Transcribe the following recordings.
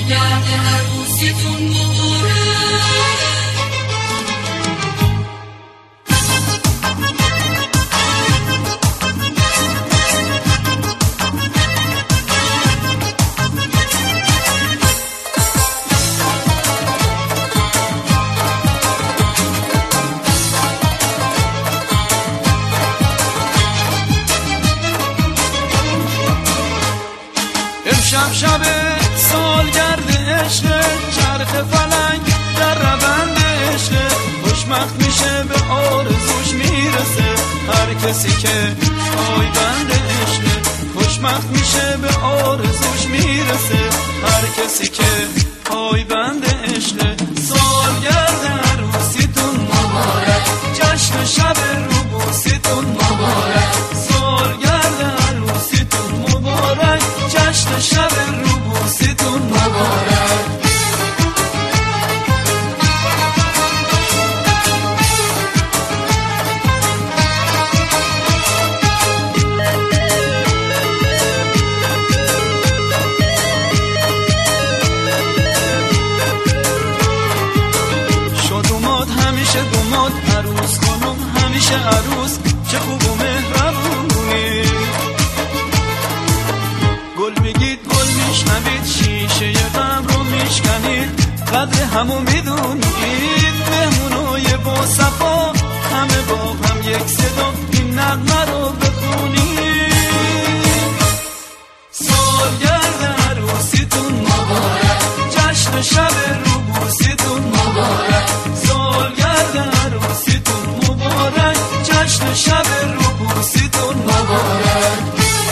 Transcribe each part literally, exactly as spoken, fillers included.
سالگرد عروسیتون مبارک. امشب شب سالگرد عشق، چرخ فلک در روند عشق، خوشبخت میشه به آرزوش میرسه هر کسی که پایبند عشق. خوشبخت میشه به آرزوش میرسه هر کسی که پایبند عشق. سالگرد عروسیتون مبارک، جشن شب روبوسیتون مبارک. سالگرد عروسیتون مبارک، جشن شب روبوسیتون مبارک. شد اومد همیشه دوماد، عروس خانم همیشه عروس، چه خوب و مهربونی. گل میگید گل میشنوید، شیشه غم رو میشکنید، قدر همو میدونید. مهمونای با صفا همه با هم یک صدا این نغمه رو بخونید. سالگرد عروسیتون مبارک، جشن شب روبوسیتون مبارک. سالگرد عروسیتون مبارک، جشن شب روبوسیتون مبارک.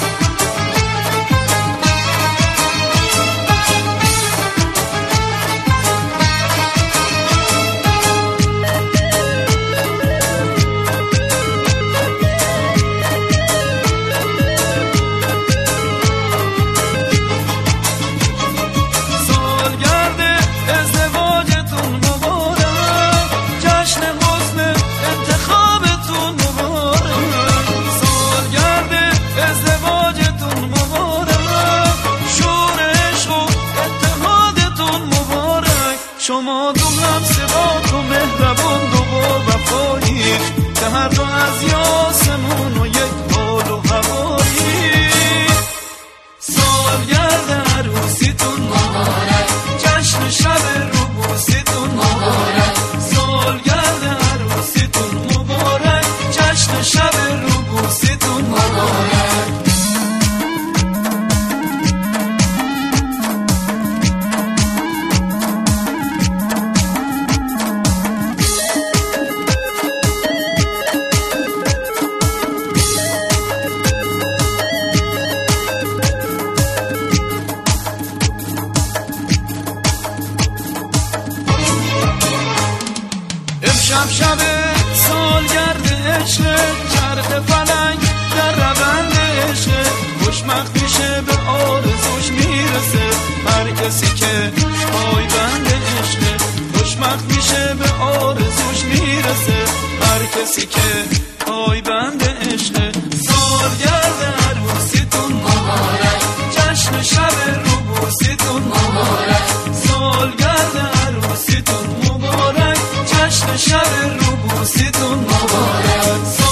شما دو هم سباق و مهربان دو با وفایید، که هر دو از یاسمون و یک حال و هوایید. سالگرد عروسیتون مبارک، جشن شب روبوسیتون مبارک. سالگرد عروسیتون مبارک، جشن شب روبوسیتون مبارک. شب شب سالگرد عشق، چرخ فلک در روند عشق، خوشبخت میشه به آرزوش میرسه هر کسی که پایبند عشق. خوشبخت میشه به آرزوش میرسه هر کسی که پایبند عشق. سالگرد عروسیتون مبارک، جشن شب روبوسیتون مبارک. سالگرد عروسیتون مبارک، جشن شب روبوسیتون مبارک.